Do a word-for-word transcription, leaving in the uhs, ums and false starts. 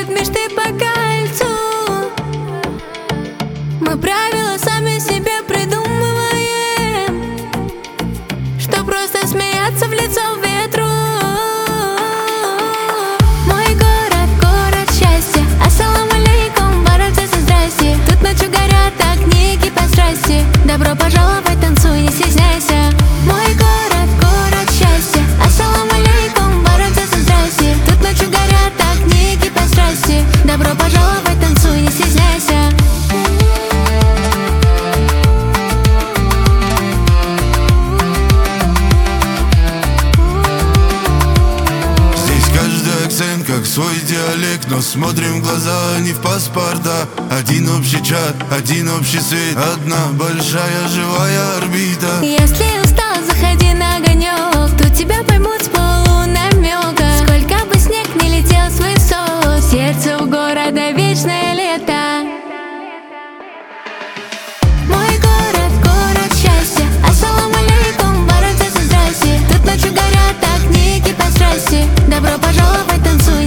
разлетают мечты по кольцу. Мы правила сами себе придумываем, что просто смеяться в лицо ветру. Мой город, город счастья. Ассалам алейкум, баракзаса, здрасте. Тут ночью горят огни, кипят страсти. Добро пожаловать, танцуй, не стесняйся. Мой город, город счастья. Ассалам алейкум, баракзаса, здрасте. Тут ночью горят огни, кипят страсти. Добро пожаловать, танцуй, не стесняйся. Как свой диалект, но смотрим в глаза, а не в паспорта. Один общий чат, один общий свет, одна большая живая орбита. Если устал, заходи на огонек, тут тебя поймут с полунамека. Сколько бы снег не летел с высот, сердце у города вечное лето. Мой город, город счастья. Ассалам алейкум, баракзаса, здрасте. Тут ночью горят огни, кипят страсти. Добро пожаловать, танцуй.